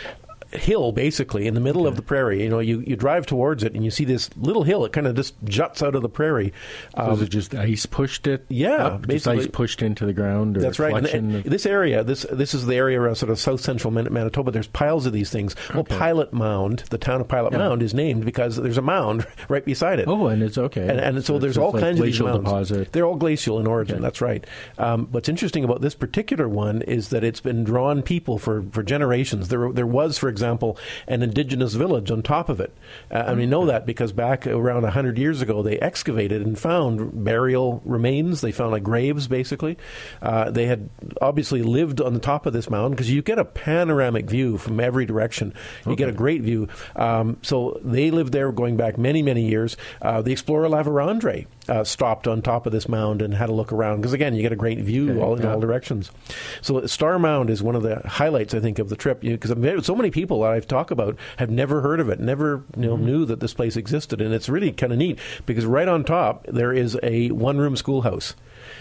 hill, basically, in the middle of the prairie. You drive towards it, and you see this little hill. It kind of just juts out of the prairie. So is it just ice pushed it? Yeah, up? basically. Just ice pushed into the ground? Or that's right. And this area, this is the area around sort of south-central Manitoba. There's piles of these things. Okay. Well, Pilot Mound, the town of Pilot Mound, is named because there's a mound right beside it. Oh, and it's okay. And so there's all kinds of these mounds. Deposit. They're all glacial in origin. Okay. That's right. What's interesting about this particular one is that it's been drawn people for generations. There was, for example, an indigenous village on top of it. And we know that because back around 100 years ago, they excavated and found burial remains. They found graves, basically. They had obviously lived on the top of this mountain because you get a panoramic view from every direction. You get a great view. So they lived there going back many, many years. The explorer La Vérendrye stopped on top of this mound and had a look around because, again, you get a great view in all directions. So Star Mound is one of the highlights, I think, of the trip because so many people that I've talked about have never heard of it, never knew that this place existed, and it's really kind of neat because right on top there is a one-room schoolhouse.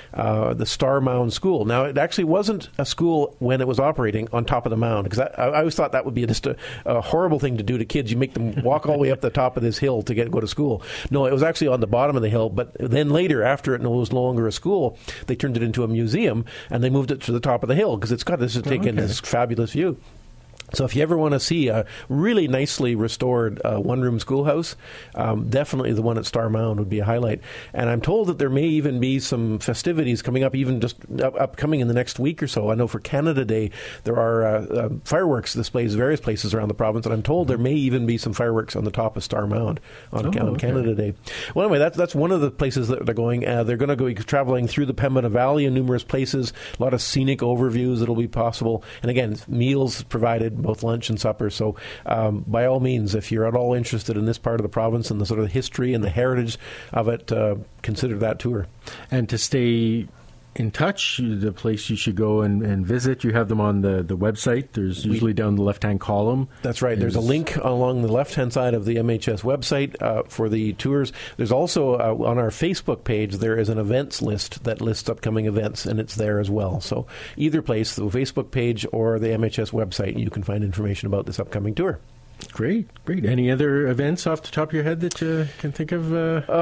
The Star Mound School. Now, it actually wasn't a school when it was operating on top of the mound, because I always thought that would be just a horrible thing to do to kids. You make them walk all the way up the top of this hill to go to school. No, it was actually on the bottom of the hill, but then later, after it was no longer a school, they turned it into a museum, and they moved it to the top of the hill, because it's got this this fabulous view. So if you ever want to see a really nicely restored one-room schoolhouse, definitely the one at Star Mound would be a highlight. And I'm told that there may even be some festivities coming up, even just upcoming in the next week or so. I know for Canada Day, there are fireworks displays various places around the province, and I'm told there may even be some fireworks on the top of Star Mound on Canada Day. Well, anyway, that's one of the places that they're going. They're going to go traveling through the Pembina Valley in numerous places, a lot of scenic overviews that will be possible. And again, meals provided, both lunch and supper. So by all means, if you're at all interested in this part of the province and the sort of history and the heritage of it, consider that tour. And to stay in touch, the place you should go and visit, you have them on the website. There's usually down the left-hand column. That's right. There's a link along the left-hand side of the MHS website for the tours. There's also, on our Facebook page, there is an events list that lists upcoming events, and it's there as well. So either place, the Facebook page or the MHS website, you can find information about this upcoming tour. Great. Any other events off the top of your head that you can think of?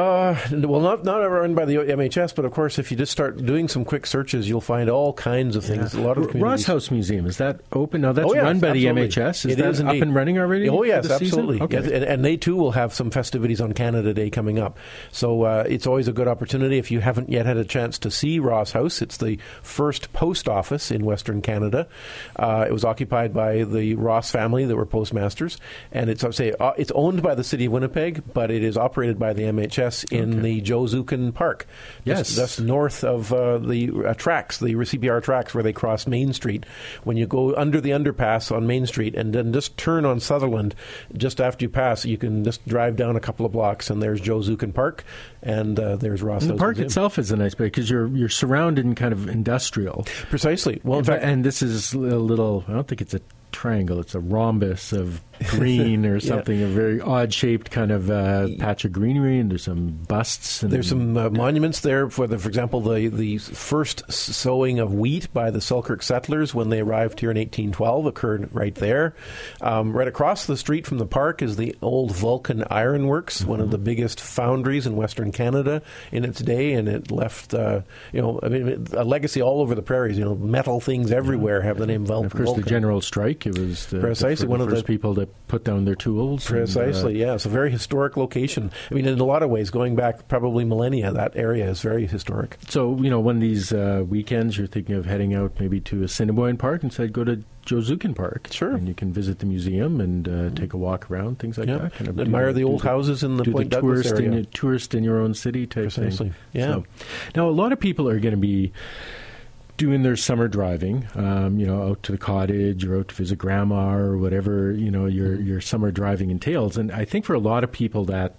Well, not run by the MHS, but of course, if you just start doing some quick searches, you'll find all kinds of things. A lot of the Ross House Museum, is that open? Now, that's run by the MHS. Is that up and running already? Oh, yes, absolutely. Okay. Yes, and they, too, will have some festivities on Canada Day coming up. So it's always a good opportunity. If you haven't yet had a chance to see Ross House, it's the first post office in Western Canada. It was occupied by the Ross family that were postmasters. And it's owned by the city of Winnipeg, but it is operated by the MHS in the Joe Zuken Park. Yes. That's north of the tracks, the CPR tracks where they cross Main Street. When you go under the underpass on Main Street and then just turn on Sutherland, just after you pass, you can just drive down a couple of blocks and there's Joe Zuken Park and there's Ross House. The park Museum. Itself is a nice place because you're surrounded in kind of industrial. Precisely. Well, in fact, and this is a little, I don't think it's a triangle, it's a rhombus of green or something, a very odd-shaped kind of patch of greenery, and there's some busts. And there's some monuments there for example, the first sowing of wheat by the Selkirk settlers when they arrived here in 1812 occurred right there. Right across the street from the park is the old Vulcan Iron Works, one of the biggest foundries in Western Canada in its day, and it left a legacy all over the prairies. Metal things everywhere have the name Vulcan. And of course, the General Strike, it was precisely one of the first people to put down their tools. Precisely, It's a very historic location. I mean, in a lot of ways, going back probably millennia, that area is very historic. So, one of these weekends, you're thinking of heading out maybe to Assiniboine Park, instead go to Joe Zuken Park. Sure. And you can visit the museum and take a walk around, things like that. Kind of admire the old houses in the Point Douglas area. Tourist in your own city type Precisely. thing. Yeah. So, now, a lot of people are going to be doing their summer driving, out to the cottage or out to visit grandma or whatever, your summer driving entails. And I think for a lot of people that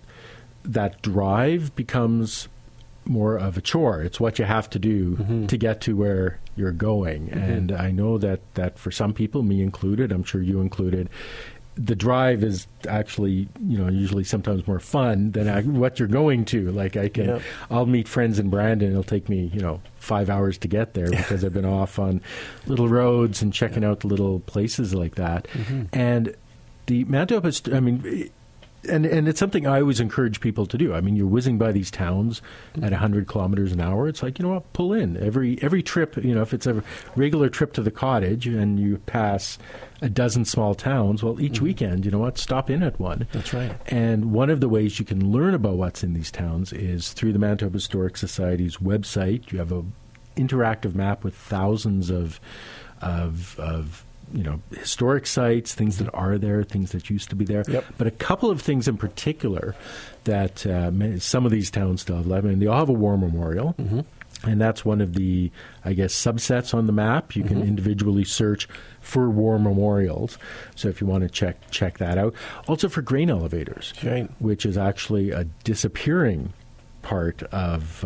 drive becomes more of a chore. It's what you have to do to get to where you're going. And I know that for some people, me included, I'm sure you included, the drive is actually, usually sometimes more fun than what you're going to. Like I'll meet friends in Brandon. It'll take me, 5 hours to get there because I've been off on little roads and checking out the little places like that. And The Manitoba, I mean, and it's something I always encourage people to do. I mean, you're whizzing by these towns at 100 kilometers an hour. It's like, you know what, pull in. Every trip, you know, if it's a regular trip to the cottage and you pass a dozen small towns, well, each weekend, you know what, stop in at one. That's right. And one of the ways you can learn about what's in these towns is through the Manitoba Historic Society's website. You have a interactive map with thousands of you know, historic sites, things that are there, things that used to be there. Yep. But a couple of things in particular that some of these towns still have left. I mean, they all have a war memorial. And that's one of the, I guess, subsets on the map. You can individually search for war memorials. So if you want to check that out. Also for grain elevators, Right. which is actually a disappearing part of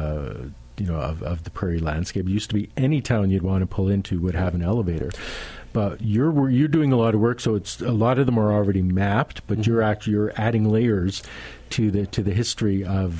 of the prairie landscape. It used to be any town you'd want to pull into would have an elevator. But you're doing a lot of work, so it's a lot of them are already mapped. But you're adding layers to the history of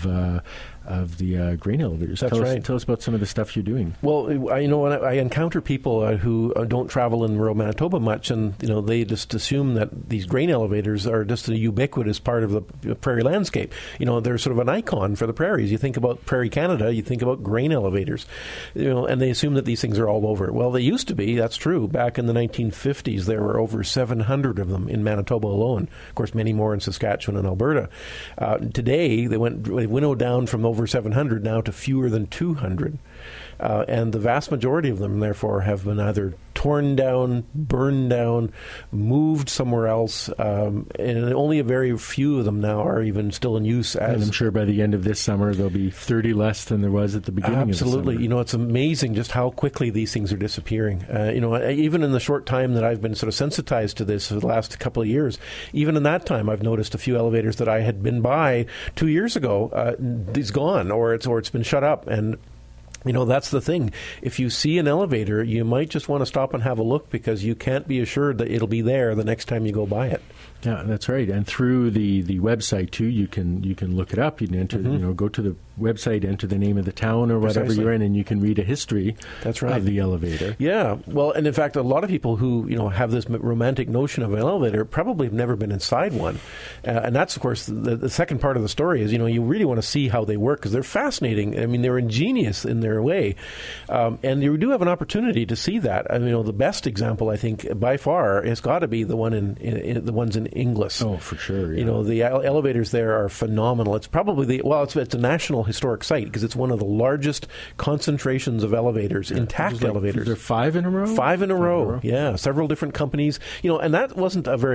the grain elevators. That's right. Tell us about some of the stuff you're doing. Well, you know, when I encounter people who don't travel in rural Manitoba much, and you know, they just assume that these grain elevators are just a ubiquitous part of the prairie landscape. You know, they're sort of an icon for the prairies. You think about Prairie Canada, you think about grain elevators, you know, and they assume that these things are all over. Well, they used to be. That's true. Back in the 1950s, there were over 700 of them in Manitoba alone. Of course, many more in Saskatchewan and Alberta. Today, they winnowed down from over 700 now to fewer than 200. And the vast majority of them, therefore, have been either torn down, burned down, moved somewhere else, and only a very few of them now are even still in use. And I'm sure by the end of this summer, there'll be 30 less than there was at the beginning of the summer. Absolutely. You know, it's amazing just how quickly these things are disappearing. You know, even in the short time that I've been sort of sensitized to this for the last couple of years, even in that time, I've noticed a few elevators that I had been by 2 years ago, it's gone, or it's been shut up. And you know, that's the thing. If you see an elevator, you might just want to stop and have a look, because you can't be assured that it'll be there the next time you go by it. Yeah, that's right. And through the website too, you can look it up. You can enter, you know, go to the website, enter the name of the town or whatever you're in, and you can read a history. That's right. Of the elevator. Yeah. Well, and in fact, a lot of people who, you know, have this romantic notion of an elevator probably have never been inside one. And that's, of course, the second part of the story is, you know, you really want to see how they work, because they're fascinating. I mean, they're ingenious in their way. And you do have an opportunity to see that. I mean, you know, the best example, I think, by far, has got to be the one in the ones in Inglis. Oh, for sure. Yeah. You know, the elevators there are phenomenal. It's probably it's a national historic site, because it's one of the largest concentrations of elevators, intact elevators. Is there 5 in a row? 5 in a row. Yeah, several different companies. You know, and that wasn't a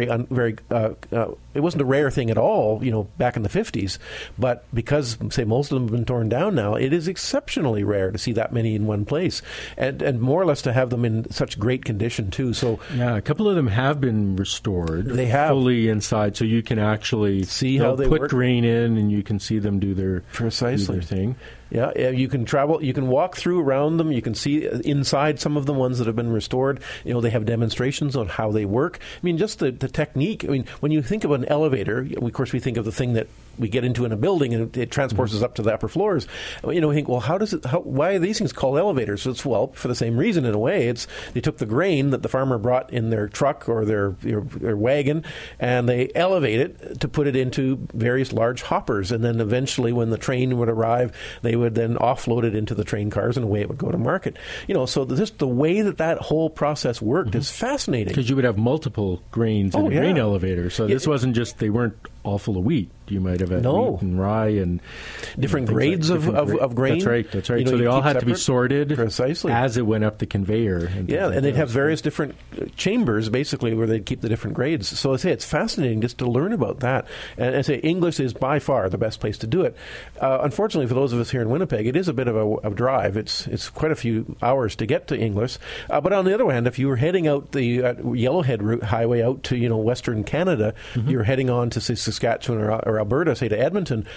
it wasn't a rare thing at all, you know, back in the 50s. But because, say, most of them have been torn down now, it is exceptionally rare to see that many in one place, and more or less to have them in such great condition too. So yeah, a couple of them have been restored. They have fully inside, so you can actually see how they put work. Grain in, and you can see them do their thing. Yeah, you can travel. You can walk through around them. You can see inside some of the ones that have been restored. You know, they have demonstrations on how they work. I mean, just the technique. I mean, when you think of an elevator, of course, we think of the thing that we get into in a building and it transports us up to the upper floors. You know, we think, well, why are these things called elevators? So it's, well, for the same reason in a way. It's they took the grain that the farmer brought in their truck or their wagon, and they elevate it to put it into various large hoppers, and then eventually, when the train would arrive, they would then offload it into the train cars, and away it would go to market. You know, so just the way that whole process worked is fascinating. Because you would have multiple grains in a grain elevator, so this wasn't just, they weren't all full of wheat. You might have had wheat and rye and different grades of grain. That's right. You know, so they all had to be separate. sorted Precisely as it went up the conveyor. And they'd have various different chambers, basically, where they'd keep the different grades. So I say it's fascinating just to learn about that. And I say Inglis is by far the best place to do it. Unfortunately, for those of us here in Winnipeg, it is a bit of a drive. It's quite a few hours to get to Inglis. But on the other hand, if you were heading out the Yellowhead route highway out to Western Canada, you're heading on to say Saskatchewan or Alberta, say to Edmonton.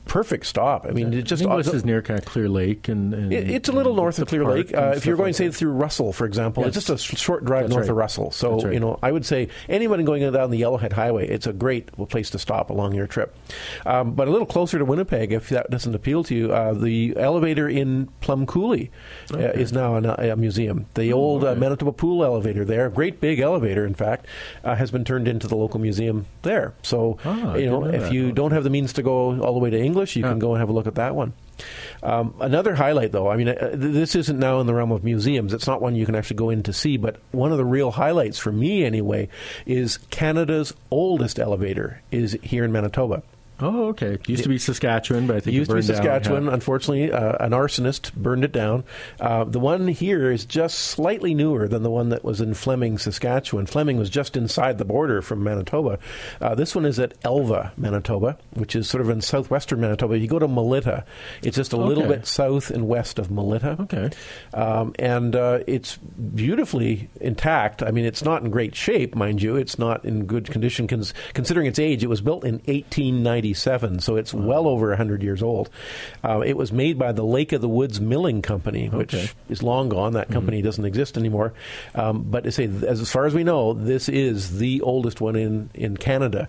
perfect stop. I mean, it just Inglis is near kind of Clear Lake, and it's a little north of Clear Lake. If you're going, say, through Russell, for example, Yes. it's just a short drive north of Russell. So, That's right. I would say anyone going down the Yellowhead Highway, it's a great place to stop along your trip. But a little closer to Winnipeg, if that doesn't appeal to you, the elevator in Plum Coulee is now a museum. The old Manitoba Pool elevator there, great big elevator, in fact, has been turned into the local museum there. So, if you don't have the means to go all the way to English, you can go and have a look at that one. Another highlight, though, I mean, this isn't now in the realm of museums. It's not one you can actually go in to see, but one of the real highlights for me, anyway, is Canada's oldest elevator is here in Manitoba. Oh, okay. It used to be Saskatchewan, but I think it used to be Saskatchewan. Down. Unfortunately, an arsonist burned it down. The one here is just slightly newer than the one that was in Fleming, Saskatchewan. Fleming was just inside the border from Manitoba. This one is at Elva, Manitoba, which is sort of in southwestern Manitoba. You go to Melita. It's just a little bit south and west of Melita. Okay. And it's beautifully intact. I mean, it's not in great shape, mind you. It's not in good condition. Considering its age, it was built in 1897. So it's well over 100 years old. It was made by the Lake of the Woods Milling Company, which is long gone. That company doesn't exist anymore. But to say, as far as we know, this is the oldest one in Canada.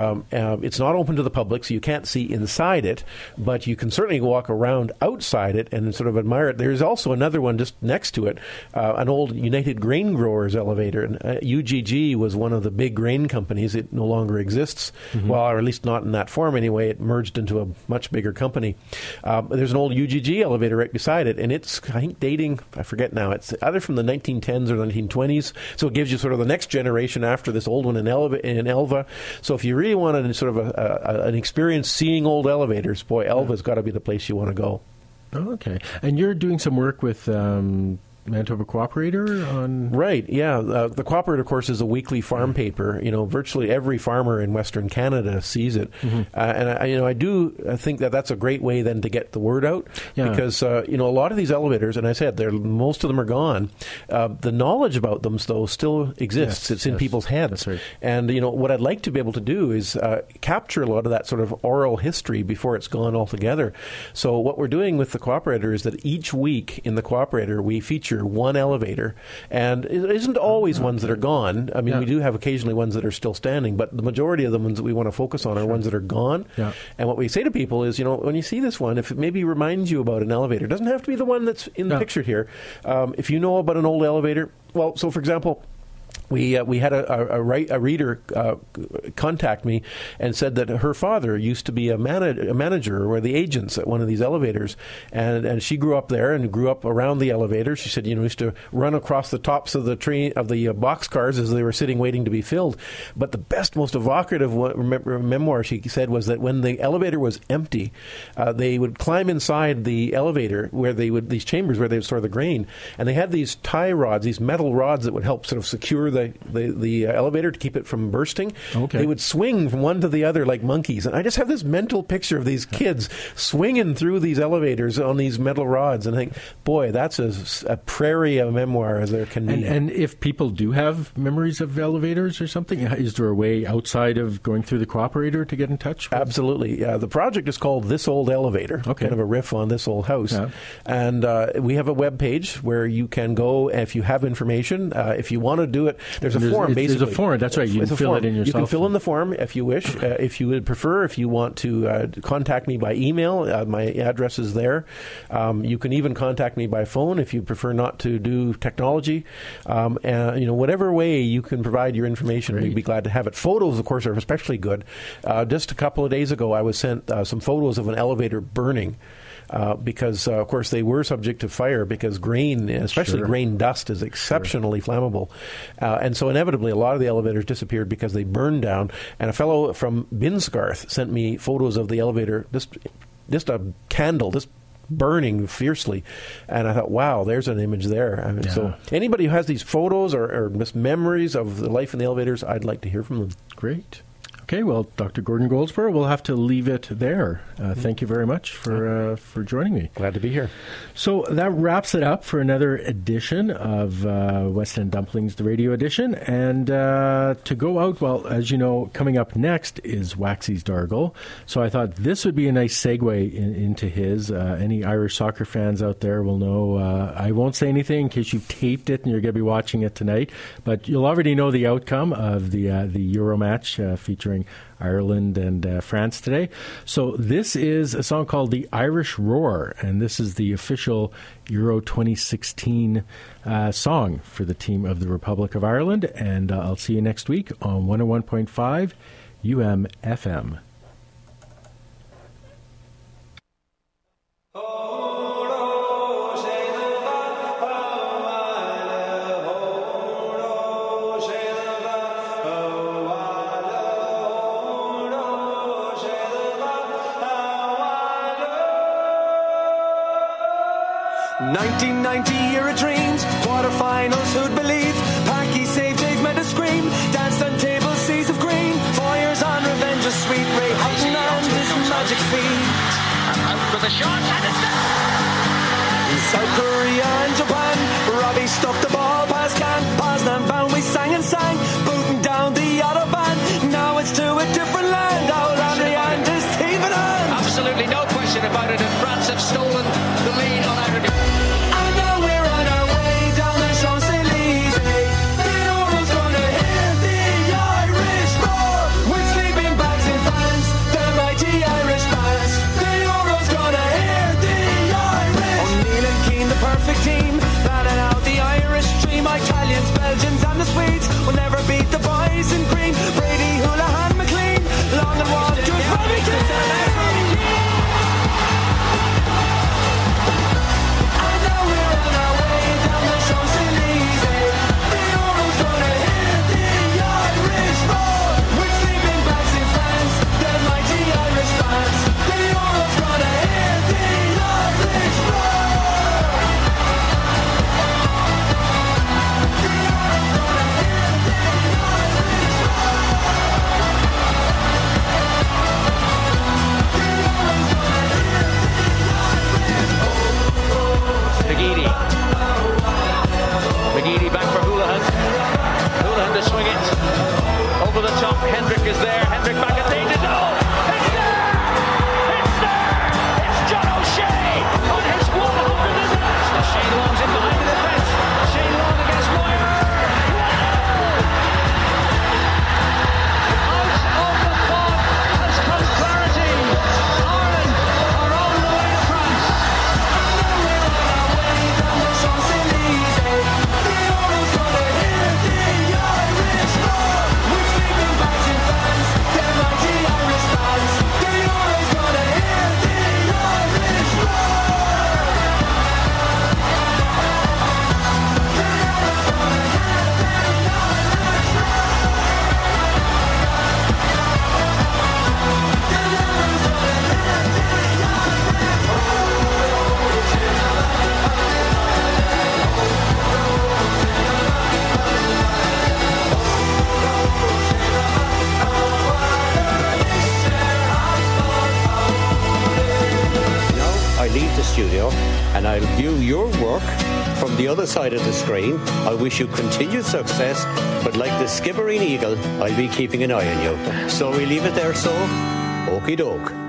It's not open to the public, so you can't see inside it, but you can certainly walk around outside it and sort of admire it. There's also another one just next to it, an old United Grain Growers elevator. And, UGG was one of the big grain companies. It no longer exists, well, or at least not in that form anyway. It merged into a much bigger company. There's an old UGG elevator right beside it, and it's, I think, dating, I forget now, it's either from the 1910s or the 1920s, so it gives you sort of the next generation after this old one in Elva. So if you really want sort of an experience seeing old elevators, boy, Elva's got to be the place you want to go. Oh, okay. And you're doing some work with Manitoba Cooperator on... Right, yeah. The Cooperator, of course, is a weekly farm paper. Virtually every farmer in Western Canada sees it. And I do think that that's a great way then to get the word out. Yeah. Because, a lot of these elevators, and I said, most of them are gone. The knowledge about them, though, still exists. It's in people's heads. That's right. And, what I'd like to be able to do is capture a lot of that sort of oral history before it's gone altogether. So what we're doing with the Cooperator is that each week in the Cooperator, we feature one elevator, and it isn't always ones that are gone. I mean, we do have occasionally ones that are still standing, but the majority of the ones that we want to focus on are ones that are gone. Yeah. And what we say to people is, when you see this one, if it maybe reminds you about an elevator, it doesn't have to be the one that's in the picture here. If you know about an old elevator, well, so for example, we had a reader contact me and said that her father used to be a manager or the agents at one of these elevators, and she grew up there and grew up around the elevator. She said, used to run across the tops of the train of the boxcars as they were sitting waiting to be filled. But the best, most evocative memoir she said was that when the elevator was empty, they would climb inside the elevator where these chambers where they would store the grain, and they had these tie rods, these metal rods that would help sort of secure the elevator to keep it from bursting. Okay. They would swing from one to the other like monkeys. And I just have this mental picture of these kids swinging through these elevators on these metal rods. And I think, boy, that's a prairie of memoir as there can be. And if people do have memories of elevators or something, is there a way outside of going through the Cooperator to get in touch with? Absolutely. The project is called This Old Elevator, kind of a riff on This Old House. Yeah. And we have a web page where you can go if you have information. If you want to do it, there's a form, basically. There's a form, that's right. You can fill it in yourself. You can fill in the form if you wish. If you would prefer, if you want to contact me by email, my address is there. You can even contact me by phone if you prefer not to do technology. Whatever way you can provide your information, we'd be glad to have it. Photos, of course, are especially good. Just a couple of days ago, I was sent some photos of an elevator burning. Because, of course, they were subject to fire because grain, especially grain dust, is exceptionally flammable. And so inevitably, a lot of the elevators disappeared because they burned down. And a fellow from Binscarth sent me photos of the elevator, just a candle, just burning fiercely. And I thought, wow, there's an image there. I mean, so anybody who has these photos or just memories of the life in the elevators, I'd like to hear from them. Great. Okay, well, Dr. Gordon Goldsboro, we'll have to leave it there. Thank you very much for joining me. Glad to be here. So that wraps it up for another edition of West End Dumplings, the radio edition. And to go out, well, as you know, coming up next is Waxy's Dargle. So I thought this would be a nice segue into his. Any Irish soccer fans out there will know. I won't say anything in case you've taped it and you're going to be watching it tonight. But you'll already know the outcome of the Euro match featuring Ireland and France today. So this is a song called The Irish Roar, and this is the official Euro 2016 song for the team of the Republic of Ireland. And I'll see you next week on 101.5 UMFM. Year of dreams, quarterfinals, who'd believe? Parky saved, Dave made a scream, danced on tables, seas of green. 4 years on, revenge is sweet. Ray Houghton and his magic feet. And out with a shot, and it's there! In South Korea and Japan, Robbie stuck the ball past Can. Poznan bound, we sang and sang, booting down the Autobahn. Now it's to a different land, our Henry and his team it on. Absolutely no question about it, and France have stolen the lead on Ireland. Team planning out the Irish dream. Italians, Belgians and the Swedes will never beat the boys in green. Brady, Houlihan, McLean, Long and Walters, Robbie Keane. And now we're on our way down the Champs-Élysées. The Euro's gonna hit the Irish roar. With sleeping bags in France, the mighty Irish fans. The Euro's gonna hit the Irish roar. McGeady back for Houlihan. Houlihan to swing it. Over the top, Hendrick is there. Hendrick back at danger. Oh! It's there! It's there! It's John O'Shea on his 100th match. Shane Long's in behind the defence. Shane Long against Moyer. Out of the fog has come clarity. Ireland are on the way to France. Studio, and I'll view your work from the other side of the screen. I wish you continued success, but like the Skibbereen Eagle, I'll be keeping an eye on you. So we leave it there, so okie doke.